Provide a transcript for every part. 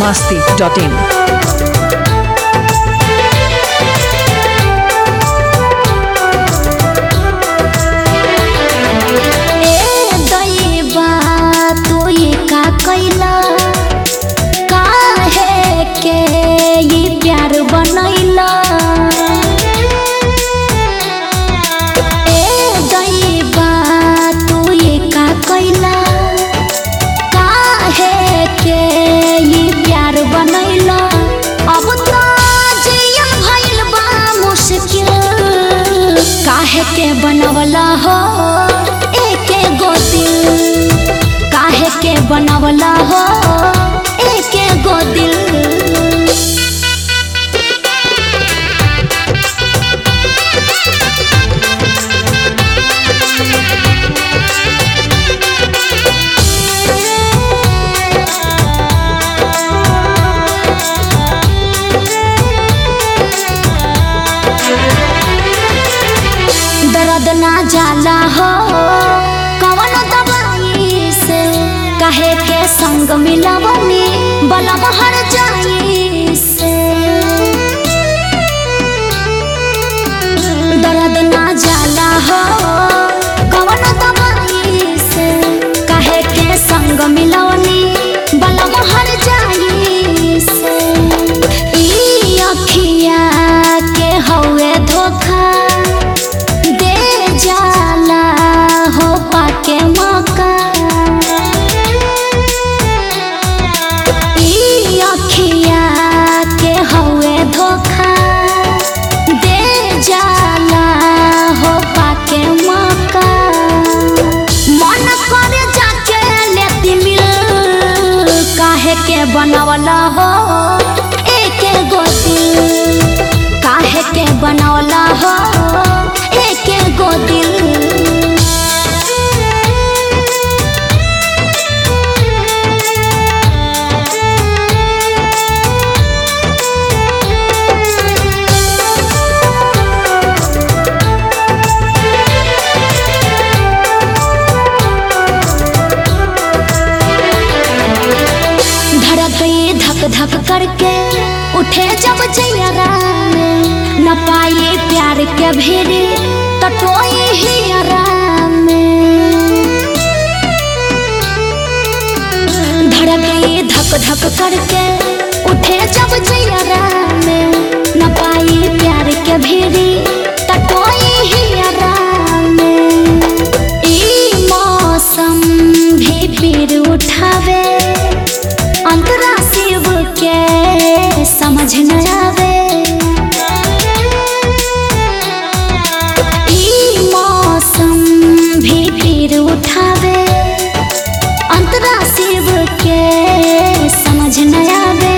biharmasti.in के बनवला हो एके गो दिल, काहे के बनवला हो एके गो दिल। दर्द ना जाला हो कवन दवाई से, काहे के संग मिलवनी बलम हर जाई से। दर्द ना जाला हो कवन दवाई से, काहे के संग मिलवनी बलम हर जाई से। ई अखिया के हवे धोखा जाला हो पाके मौका, ई अखिया के हवे धोखा दे जाला हो पाके मौका। मन करे जाके लेती मिल, काहे के बनवला हो एके गो दिल, काहे के बनवला हो एके गो दिल। धक धक करके उठे जब जयरा में, न पाए प्यार के भेड़े तटोए ही आराम में। धड़के धक धक करके उठे जब जयरा में, न पाए प्यार के भेड़े तटोए ही आराम में। ई मौसम भी पीर उठावे अंतरा शिव के समझ न आवे। ई मौसम भी पीर उठावे अंतरा शिव के समझ न आवे।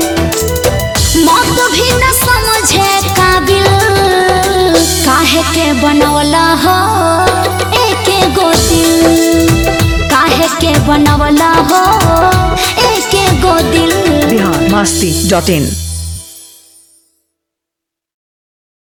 मौत भी न समझे काबिल, काहे के बनवला हो एके गो दिल, काहे के बनवला हो एके गो दिल। biharmasti.in